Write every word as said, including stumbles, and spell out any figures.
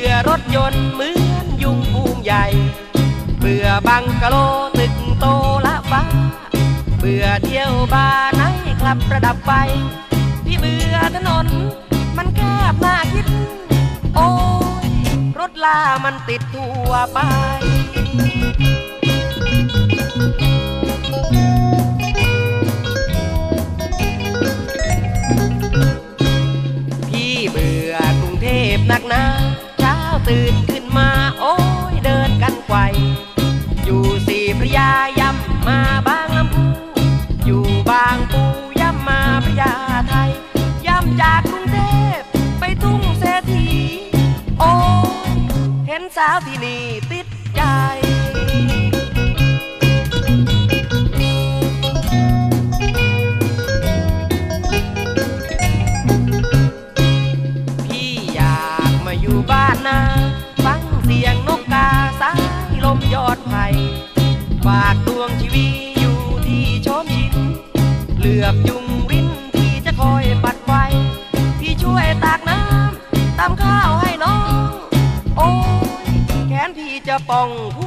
อรถยนต์เหมือนยุงบูมใหญ่เบื่อบังกะโลตึกโตละฟ้าเบื่อเที่ยวบาร์ไนท์คลับประดับไฟพี่เบื่อถนนมันแคบน่าคิดโอ้ยรถลามันติดทั่วไปพี่เบื่อกรุงเทพนักหนาเช้าตื่นขึ้นมาโอ้ยเดินกันไกวอยู่สี่พระยาย่ำมาบางลำพูอยู่บางปูย่ำมาพระยาไทยย่ำจากกรุงเทพไปทุ่งเศรษฐีโอ้ยเห็นสาวที่นี่ติดใจพี่อยากมาอยู่บ้านนาฟังเสียงนกกาสายลมยอดไผ่ฝากดวงชีวิตอยู่ที่ชมชินเหลือบยุงรินที่จะคอยปัดไฟพี่ช่วยตากน้ำตำข้าวให้น้องโอ้ยแขนพี่จะป่อง